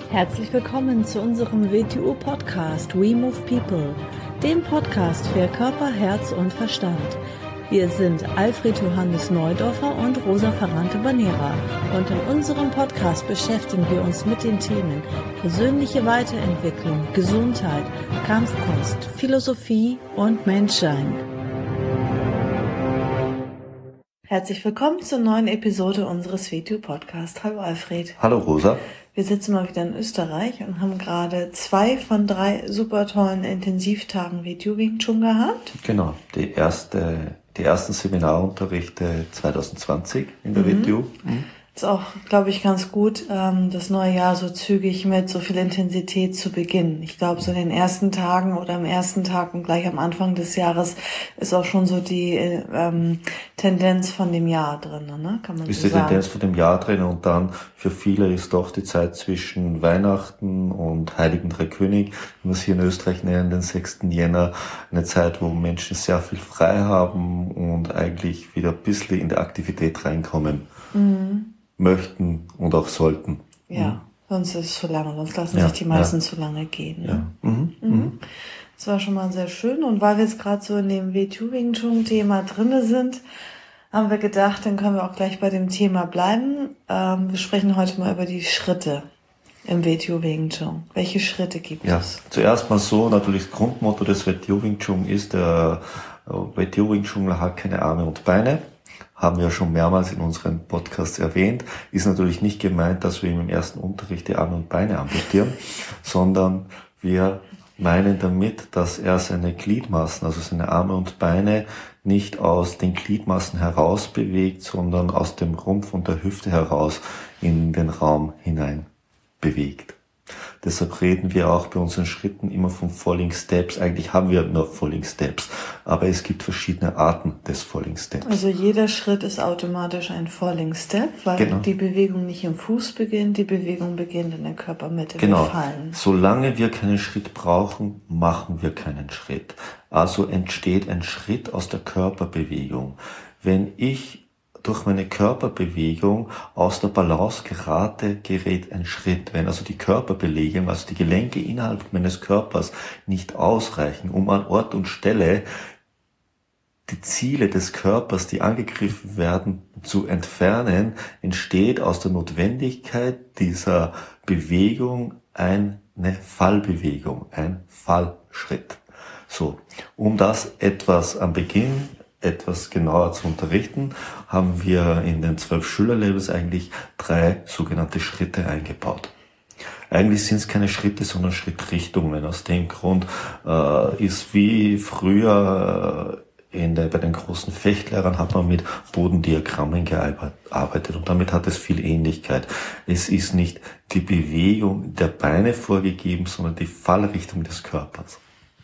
Herzlich willkommen zu unserem WTU-Podcast We Move People, dem Podcast für Körper, Herz und Verstand. Wir sind Alfred Johannes Neudorfer und Rosa Ferrante-Banera und in unserem Podcast beschäftigen wir uns mit den Themen persönliche Weiterentwicklung, Gesundheit, Kampfkunst, Philosophie und Menschsein. Herzlich willkommen zur neuen Episode unseres WTU-Podcasts. Hallo Alfred. Hallo Rosa. Wir sitzen mal wieder in Österreich und haben gerade 2 von 3 super tollen Intensivtagen WTU Wing Chun gehabt. Genau, die ersten Seminarunterrichte 2020 in der WTU. Ist auch, glaube ich, ganz gut, das neue Jahr so zügig mit so viel Intensität zu beginnen. Ich glaube, so in den ersten Tagen oder am ersten Tag und gleich am Anfang des Jahres ist auch schon so die Tendenz von dem Jahr drin, ne? Kann man so sagen. Ist die Tendenz von dem Jahr drin und dann für viele ist doch die Zeit zwischen Weihnachten und Heiligen Drei König, wie wir es hier in Österreich nennen, den 6. Jänner, eine Zeit, wo Menschen sehr viel frei haben und eigentlich wieder ein bisschen in die Aktivität reinkommen. Möchten und auch sollten. Ja, sonst ist es zu lange, sonst lassen sich die meisten zu lange gehen. Ne? Ja. Das war schon mal sehr schön und weil wir jetzt gerade so in dem WTU Wing Chun Thema drinne sind, haben wir gedacht, dann können wir auch gleich bei dem Thema bleiben. Wir sprechen heute mal über die Schritte im WTU Wing Chun. Welche Schritte gibt es? Zuerst mal so, natürlich das Grundmotto des WTU Wing Chun ist, der WTU Wing Chun hat keine Arme und Beine. Haben wir schon mehrmals in unseren Podcasts erwähnt, ist natürlich nicht gemeint, dass wir ihm im ersten Unterricht die Arme und Beine amputieren, sondern wir meinen damit, dass er seine Gliedmaßen, also seine Arme und Beine, nicht aus den Gliedmaßen heraus bewegt, sondern aus dem Rumpf und der Hüfte heraus in den Raum hinein bewegt. Deshalb reden wir auch bei unseren Schritten immer von Falling Steps. Eigentlich haben wir nur Falling Steps, aber es gibt verschiedene Arten des Falling Steps. Also jeder Schritt ist automatisch ein Falling Step, weil die Bewegung nicht im Fuß beginnt, die Bewegung beginnt in der Körpermitte. Genau. Wir fallen. Solange wir keinen Schritt brauchen, machen wir keinen Schritt. Also entsteht ein Schritt aus der Körperbewegung. Wenn ich durch meine Körperbewegung aus der Balance gerate, gerät ein Schritt. Wenn also die Körperbelegung, also die Gelenke innerhalb meines Körpers nicht ausreichen, um an Ort und Stelle die Ziele des Körpers, die angegriffen werden, zu entfernen, entsteht aus der Notwendigkeit dieser Bewegung eine Fallbewegung, ein Fallschritt. So, um das etwas am Beginn etwas genauer zu unterrichten, haben wir in den 12 Schülerlevels eigentlich 3 sogenannte Schritte eingebaut. Eigentlich sind es keine Schritte, sondern Schrittrichtungen. Aus dem Grund ist wie früher bei den großen Fechtlehrern hat man mit Bodendiagrammen gearbeitet und damit hat es viel Ähnlichkeit. Es ist nicht die Bewegung der Beine vorgegeben, sondern die Fallrichtung des Körpers.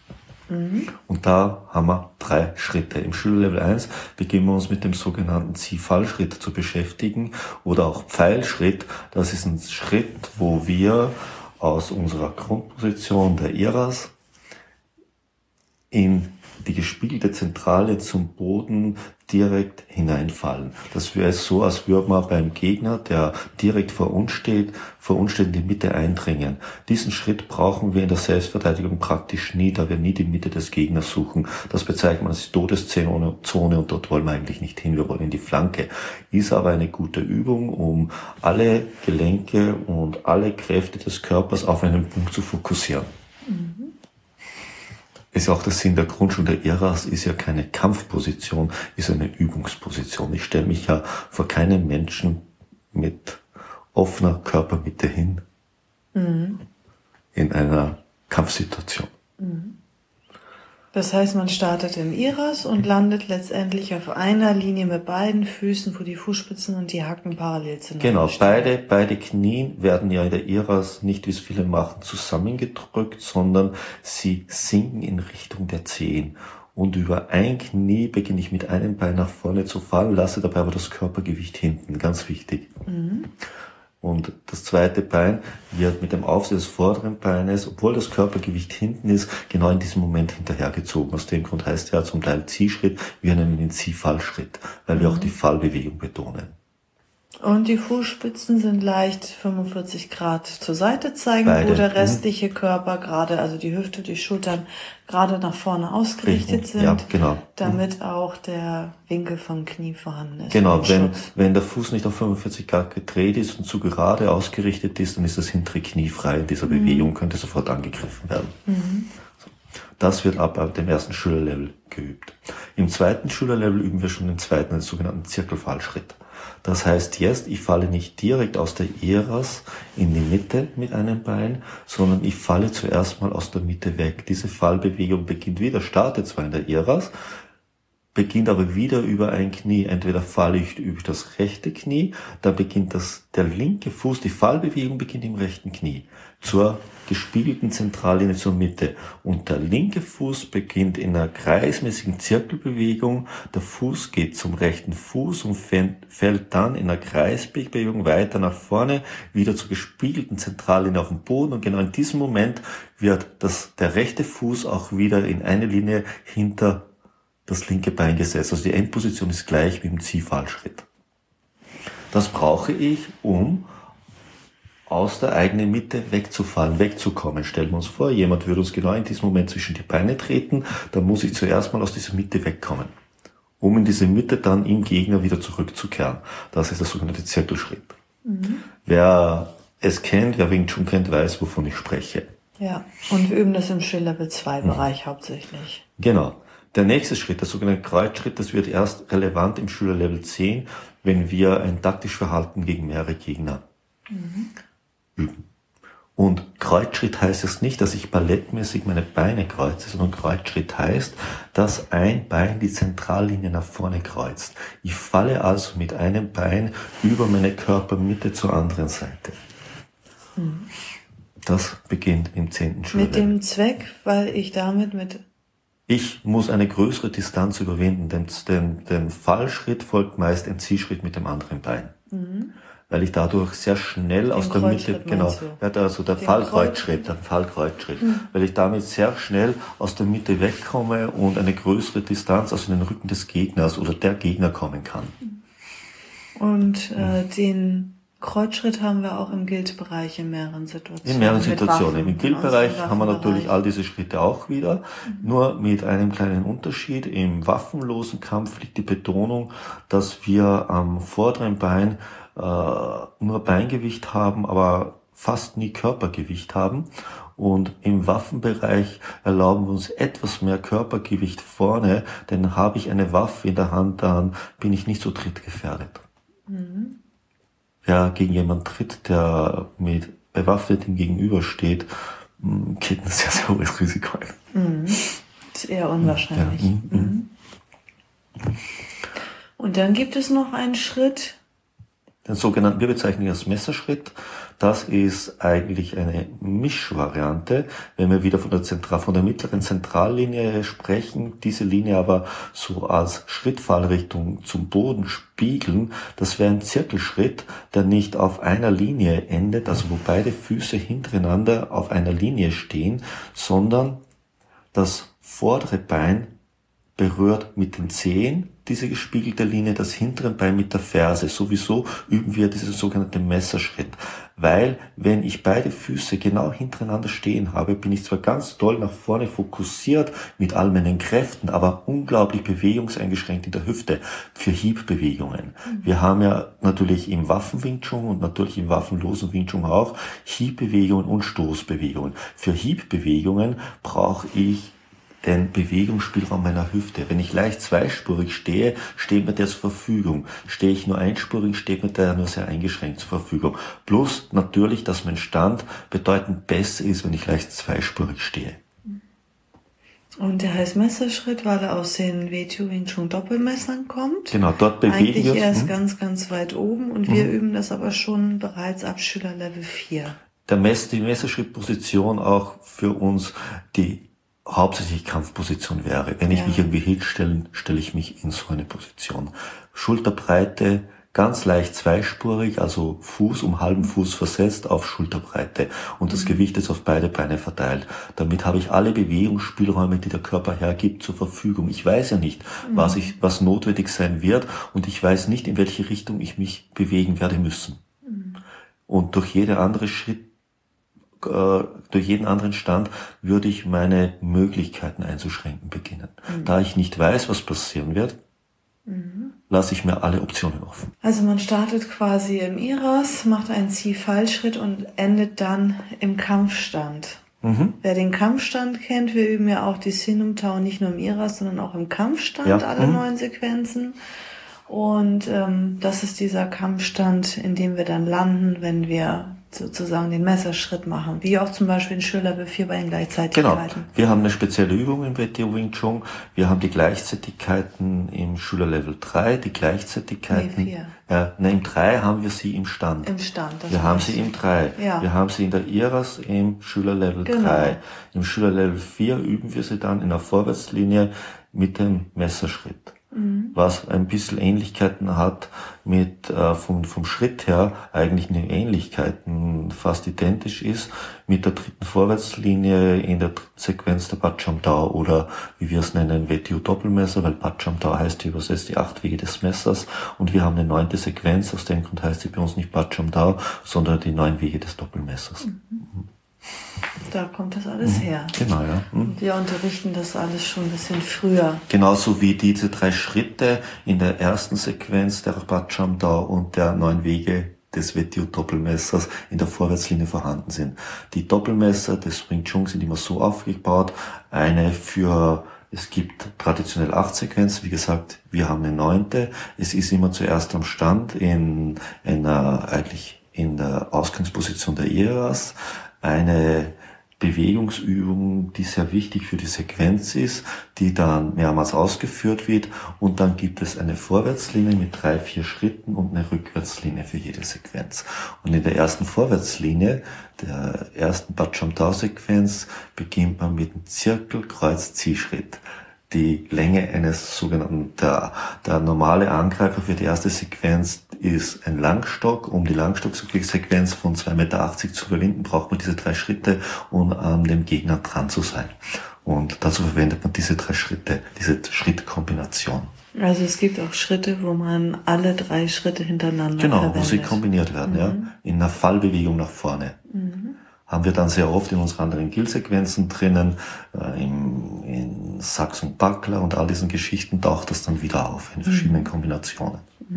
Und da haben wir 3 Schritte. Im Schülerlevel 1 beginnen wir uns mit dem sogenannten Zieh-Fallschritt zu beschäftigen oder auch Pfeilschritt. Das ist ein Schritt, wo wir aus unserer Grundposition der Iras in die gespiegelte Zentrale zum Boden direkt hineinfallen. Das wäre so, als würde man beim Gegner, der direkt vor uns steht, in die Mitte eindringen. Diesen Schritt brauchen wir in der Selbstverteidigung praktisch nie, da wir nie die Mitte des Gegners suchen. Das bezeichnet man als Todeszone und dort wollen wir eigentlich nicht hin, wir wollen in die Flanke. Ist aber eine gute Übung, um alle Gelenke und alle Kräfte des Körpers auf einen Punkt zu fokussieren. Ist ja auch der Sinn der Grundschule der Iras, ist ja keine Kampfposition, ist eine Übungsposition. Ich stelle mich ja vor keinem Menschen mit offener Körpermitte hin in einer Kampfsituation. Das heißt, man startet im Iras und landet letztendlich auf einer Linie mit beiden Füßen, wo die Fußspitzen und die Hacken parallel sind. Genau, beide Knien werden ja in der Iras nicht, wie es viele machen, zusammengedrückt, sondern sie sinken in Richtung der Zehen. Und über ein Knie beginne ich mit einem Bein nach vorne zu fallen, lasse dabei aber das Körpergewicht hinten, ganz wichtig. Und das zweite Bein wird mit dem Aufsatz des vorderen Beines, obwohl das Körpergewicht hinten ist, genau in diesem Moment hinterhergezogen. Aus dem Grund heißt ja zum Teil Ziehschritt, wir nennen ihn Ziehfallschritt, weil wir auch die Fallbewegung betonen. Und die Fußspitzen sind leicht 45 Grad zur Seite zeigen, Beide. wo der restliche Körper gerade, also die Hüfte, die Schultern gerade nach vorne ausgerichtet sind, ja, genau. damit auch der Winkel vom Knie vorhanden ist. Genau, wenn der Fuß nicht auf 45 Grad gedreht ist und zu gerade ausgerichtet ist, dann ist das hintere Knie frei in dieser Bewegung, könnte sofort angegriffen werden. Das wird ab dem ersten Schülerlevel geübt. Im zweiten Schülerlevel üben wir schon den sogenannten Zirkelfallschritt. Das heißt jetzt, ich falle nicht direkt aus der Eras in die Mitte mit einem Bein, sondern ich falle zuerst mal aus der Mitte weg. Diese Fallbewegung startet zwar in der Eras, beginnt aber wieder über ein Knie. Entweder falle ich über das rechte Knie, dann beginnt der linke Fuß, die Fallbewegung beginnt im rechten Knie, zur gespiegelten Zentrallinie zur Mitte. Und der linke Fuß beginnt in einer kreismäßigen Zirkelbewegung. Der Fuß geht zum rechten Fuß und fällt dann in einer Kreisbewegung weiter nach vorne, wieder zur gespiegelten Zentrallinie auf dem Boden. Und genau in diesem Moment wird der rechte Fuß auch wieder in eine Linie hinter das linke Bein gesetzt. Also die Endposition ist gleich wie im Ziehfallschritt. Das brauche ich, um aus der eigenen Mitte wegzufallen, wegzukommen. Stellen wir uns vor, jemand würde uns genau in diesem Moment zwischen die Beine treten, dann muss ich zuerst mal aus dieser Mitte wegkommen, um in diese Mitte dann im Gegner wieder zurückzukehren. Das ist der sogenannte Zirkelschritt. Wer es kennt, wer Wing Chun kennt, weiß, wovon ich spreche. Ja, und wir üben das im Skill-Level 2 Bereich hauptsächlich. Genau. Der nächste Schritt, der sogenannte Kreuzschritt, das wird erst relevant im Schülerlevel 10, wenn wir ein taktisches Verhalten gegen mehrere Gegner üben. Und Kreuzschritt heißt es nicht, dass ich ballettmäßig meine Beine kreuze, sondern Kreuzschritt heißt, dass ein Bein die Zentrallinie nach vorne kreuzt. Ich falle also mit einem Bein über meine Körpermitte zur anderen Seite. Das beginnt im 10. Schülerlevel. Mit dem Zweck, weil ich damit Ich muss eine größere Distanz überwinden, denn dem Fallschritt folgt meist ein Ziehschritt mit dem anderen Bein. Weil ich dadurch sehr schnell aus der Mitte, also der Fallkreuzschritt, weil ich damit sehr schnell aus der Mitte wegkomme und eine größere Distanz, also in den Rücken des Gegners oder der Gegner kommen kann. Und den Kreuzschritt haben wir auch im Guild-Bereich in mehreren Situationen. In mehreren Situationen. Im Guild-Bereich haben wir natürlich all diese Schritte auch wieder, nur mit einem kleinen Unterschied. Im waffenlosen Kampf liegt die Betonung, dass wir am vorderen Bein nur Beingewicht haben, aber fast nie Körpergewicht haben. Und im Waffenbereich erlauben wir uns etwas mehr Körpergewicht vorne, denn habe ich eine Waffe in der Hand, dann bin ich nicht so trittgefährdet. Wer gegen jemanden tritt, der mit Bewaffnetem gegenübersteht, geht ein sehr, sehr hohes Risiko ein. Das ist eher unwahrscheinlich. Und dann gibt es noch einen Schritt. Den sogenannten, wir bezeichnen ihn als Messerschritt. Das ist eigentlich eine Mischvariante, wenn wir wieder von der mittleren Zentrallinie sprechen, diese Linie aber so als Schrittfallrichtung zum Boden spiegeln. Das wäre ein Zirkelschritt, der nicht auf einer Linie endet, also wo beide Füße hintereinander auf einer Linie stehen, sondern das vordere Bein berührt mit den Zehen diese gespiegelte Linie, das hintere Bein mit der Ferse. Sowieso üben wir diesen sogenannten Messerschritt. Weil, wenn ich beide Füße genau hintereinander stehen habe, bin ich zwar ganz doll nach vorne fokussiert mit all meinen Kräften, aber unglaublich bewegungseingeschränkt in der Hüfte für Hiebbewegungen. Wir haben ja natürlich im Waffen-Wing Chun und natürlich im waffenlosen Wing Chun auch Hiebbewegungen und Stoßbewegungen. Für Hiebbewegungen brauche ich den Bewegungsspielraum meiner Hüfte. Wenn ich leicht zweispurig stehe, steht mir der zur Verfügung. Stehe ich nur einspurig, steht mir der nur sehr eingeschränkt zur Verfügung. Plus natürlich, dass mein Stand bedeutend besser ist, wenn ich leicht zweispurig stehe. Und der heißt Messerschritt, weil er aus den WTO Wing Chun Doppelmessern kommt. Genau, dort bewegen wir uns. Eigentlich erst ganz, ganz weit oben und wir üben das aber schon bereits ab Schülerlevel 4. Die Messerschrittposition auch für uns die hauptsächlich Kampfposition wäre. Wenn ich mich irgendwie hinstelle, stelle ich mich in so eine Position. Schulterbreite, ganz leicht zweispurig, also Fuß um halben Fuß versetzt auf Schulterbreite und das Gewicht ist auf beide Beine verteilt. Damit habe ich alle Bewegungsspielräume, die der Körper hergibt, zur Verfügung. Ich weiß ja nicht, was notwendig sein wird und ich weiß nicht, in welche Richtung ich mich bewegen werde müssen. Und durch jeden anderen Stand würde ich meine Möglichkeiten einzuschränken beginnen. Da ich nicht weiß, was passieren wird, lasse ich mir alle Optionen offen. Also man startet quasi im IRAS, macht einen Ziehfallschritt und endet dann im Kampfstand. Wer den Kampfstand kennt, wir üben ja auch die Sinum-Tau nicht nur im IRAS, sondern auch im Kampfstand, alle 9 Sequenzen. Und das ist dieser Kampfstand, in dem wir dann landen, wenn wir sozusagen den Messerschritt machen, wie auch zum Beispiel in Schülerlevel 4 bei den Gleichzeitigkeiten. Genau, wir haben eine spezielle Übung im WTO Wing Chun, wir haben die Gleichzeitigkeiten im Schülerlevel 3, die Gleichzeitigkeiten, im 3 haben wir sie im Stand. Im Stand. Wir haben sie im 3, wir haben sie in der IRAS im Schülerlevel 3. Im Schülerlevel 4 üben wir sie dann in der Vorwärtslinie mit dem Messerschritt. Was ein bisschen Ähnlichkeiten hat mit, vom Schritt her, eigentlich eine Ähnlichkeiten fast identisch ist, mit der dritten Vorwärtslinie in der dritten Sequenz der Pacham Tao oder, wie wir es nennen, WTO Doppelmesser, weil Pacham Tao heißt übersetzt die 8 Wege des Messers und wir haben eine 9. Sequenz, aus dem Grund heißt sie bei uns nicht Pacham Tao, sondern die 9 Wege des Doppelmessers. Da kommt das alles her. Genau, ja. Wir unterrichten das alles schon ein bisschen früher. Genauso wie diese 3 Schritte in der ersten Sequenz der Pacham Tao und der 9 Wege des WTO-Doppelmessers in der Vorwärtslinie vorhanden sind. Die Doppelmesser des Wing Chun sind immer so aufgebaut, es gibt traditionell 8 Sequenzen, wie gesagt, wir haben eine 9. Es ist immer zuerst am Stand in der Ausgangsposition der IRAS, eine Bewegungsübung, die sehr wichtig für die Sequenz ist, die dann mehrmals ausgeführt wird und dann gibt es eine Vorwärtslinie mit 3, 4 Schritten und eine Rückwärtslinie für jede Sequenz. Und in der ersten Vorwärtslinie, der ersten Pacham Tao Sequenz, beginnt man mit einem Zirkel-Kreuz-Ziehschritt. Die Länge eines sogenannten, der normale Angreifer für die erste Sequenz ist ein Langstock. Um die Langstock-Sequenz von 2,80 Meter zu überwinden, braucht man diese 3 Schritte, um an dem Gegner dran zu sein. Und dazu verwendet man diese 3 Schritte, diese Schrittkombination. Also es gibt auch Schritte, wo man alle 3 Schritte hintereinander verwendet. Wo sie kombiniert werden, in einer Fallbewegung nach vorne. Haben wir dann sehr oft in unseren anderen Gill-Sequenzen drinnen, in Sachs und Buckler und all diesen Geschichten taucht das dann wieder auf, in verschiedenen Kombinationen.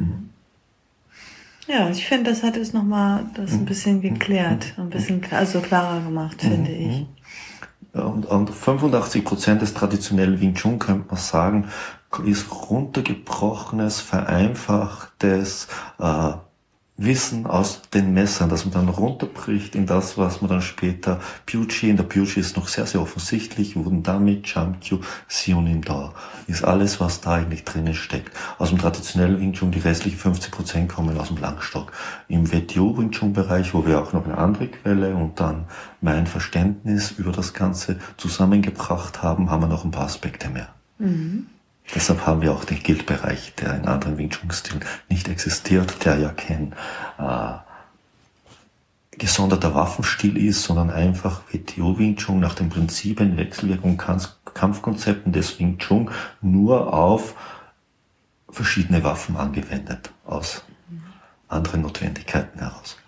Ja, ich finde, das hat es nochmal ein bisschen geklärt, ein bisschen klarer gemacht, finde ich. Und 85% des traditionellen Wing Chun, könnte man sagen, ist runtergebrochenes, vereinfachtes Wissen aus den Messern, das man dann runterbricht in das, was man dann später Pyuchi, in der Pyuchi ist noch sehr, sehr offensichtlich, Wudendami, Chamkyu, Sionim Da, ist alles, was da eigentlich drinnen steckt. Aus dem traditionellen Wing Chun, die restlichen 50% kommen aus dem Langstock. Im WTO Wing Chun Bereich, wo wir auch noch eine andere Quelle und dann mein Verständnis über das Ganze zusammengebracht haben, haben wir noch ein paar Aspekte mehr. Deshalb haben wir auch den Guild-Bereich, der in anderen Wing Chun-Stilen nicht existiert, der ja kein gesonderter Waffenstil ist, sondern einfach WTO Wing Chun nach den Prinzipien, Wechselwirkung, Kampfkonzepten des Wing Chun nur auf verschiedene Waffen angewendet, aus anderen Notwendigkeiten heraus.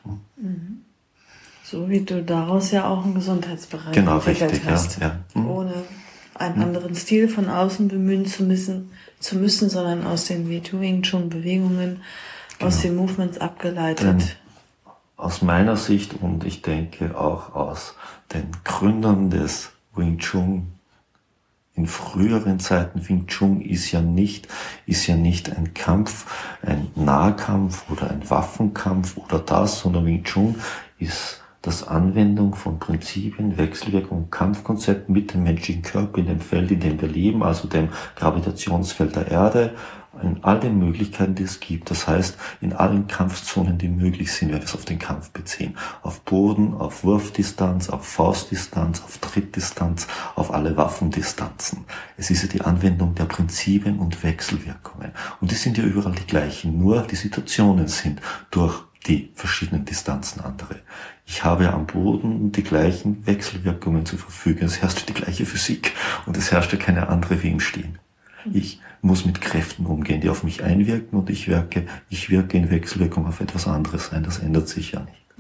So wie du daraus ja auch einen Gesundheitsbereich entwickelt hast. Ja. Ohne einen anderen Stil von außen bemühen zu müssen, sondern aus den WTO Wing Chun Bewegungen, aus den Movements abgeleitet. Denn aus meiner Sicht und ich denke auch aus den Gründern des Wing Chun in früheren Zeiten, Wing Chun ist ja nicht ein Kampf, ein Nahkampf oder ein Waffenkampf oder das, sondern Wing Chun ist das Anwendung von Prinzipien, Wechselwirkung und Kampfkonzepten mit dem menschlichen Körper in dem Feld, in dem wir leben, also dem Gravitationsfeld der Erde, in all den Möglichkeiten, die es gibt. Das heißt, in allen Kampfzonen, die möglich sind, wenn wir es auf den Kampf beziehen. Auf Boden, auf Wurfdistanz, auf Faustdistanz, auf Trittdistanz, auf alle Waffendistanzen. Es ist ja die Anwendung der Prinzipien und Wechselwirkungen. Und die sind ja überall die gleichen, nur die Situationen sind durch die verschiedenen Distanzen andere. Ich habe am Boden die gleichen Wechselwirkungen zur Verfügung. Es herrscht die gleiche Physik und es herrscht ja keine andere wie im Stehen. Ich muss mit Kräften umgehen, die auf mich einwirken, und ich wirke in Wechselwirkung auf etwas anderes ein. Das ändert sich ja nicht.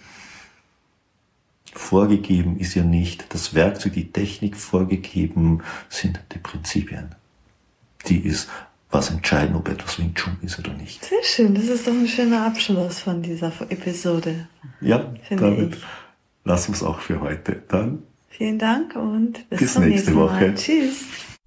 Vorgegeben ist ja nicht das Werkzeug, die Technik, vorgegeben sind die Prinzipien. Die ist, was entscheiden, ob etwas Wing Chun ist oder nicht. Sehr schön, das ist doch ein schöner Abschluss von dieser Episode. Ja, damit lassen wir es auch für heute. Dann vielen Dank und bis bis zum nächste nächsten Woche. Mal. Tschüss.